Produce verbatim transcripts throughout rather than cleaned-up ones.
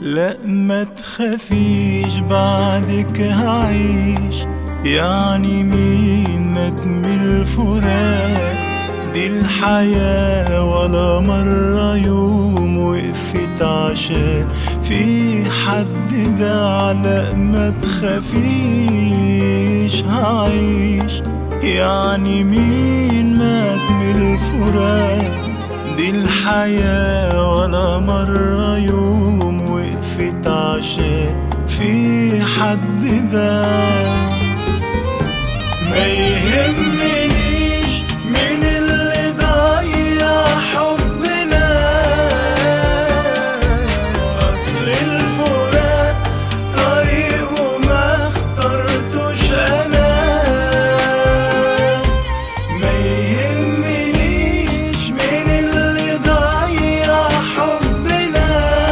لا ما تخافيش بعدك هعيش، يعني مين مات من الفراق؟ دي الحياة ولا مرة يوم وقفت عشان في حد باع. لا ما تخافيش هعيش، يعني مين مات من الفراق؟ دي الحياة ولا مرة يوم وقفت عشان في حد باع. ما يهمنيش مين اللي ضيع حبنا، أصل الفراق طريق وما اخترتوش أنا. ما يهمنيش مين اللي ضيع حبنا،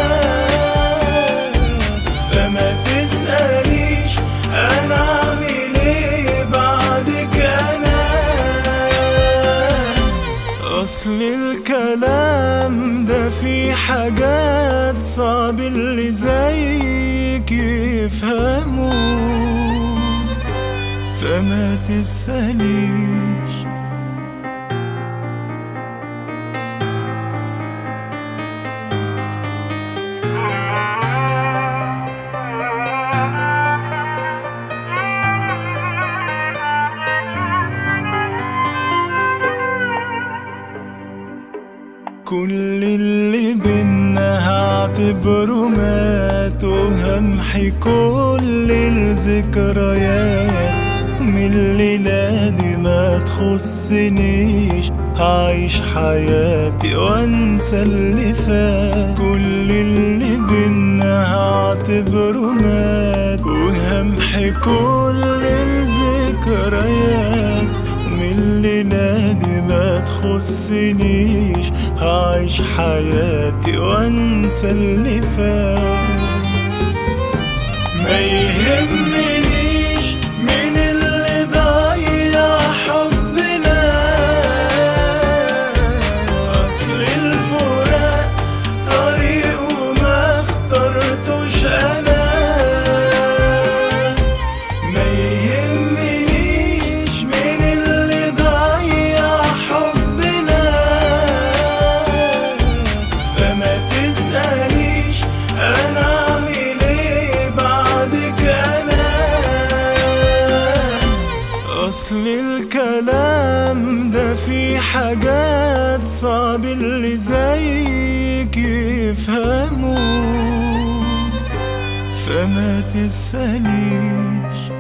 فما تسأليش أنا أعمل إيه بعدك أنا. أصل الكلام ده في حاجات صعب اللي زيك يفهموا، فما تسأليش. كل اللي بينا هعتبره مات، وهمحي كل الذكريات من الليلة دي ما تخصنيش. هعيش حياتي وانسى اللي فات. كل اللي بينا هعتبره مات، وهمحي كل الذكريات من الليلة دي ما تخصنيش. هعيش حياتي وانسى اللي فات. ما يهمنيش مين اللي ضيع حبنا، أصل الفراق طريق وما اخترتوش أنا. ما يهمنيش مين اللي ضيع حبنا، فما تسأليش أنا أعمل إيه بعدك أنا. أصل الكلام ده في حاجات صعب اللي زيك يفهموا، فما تسأليش.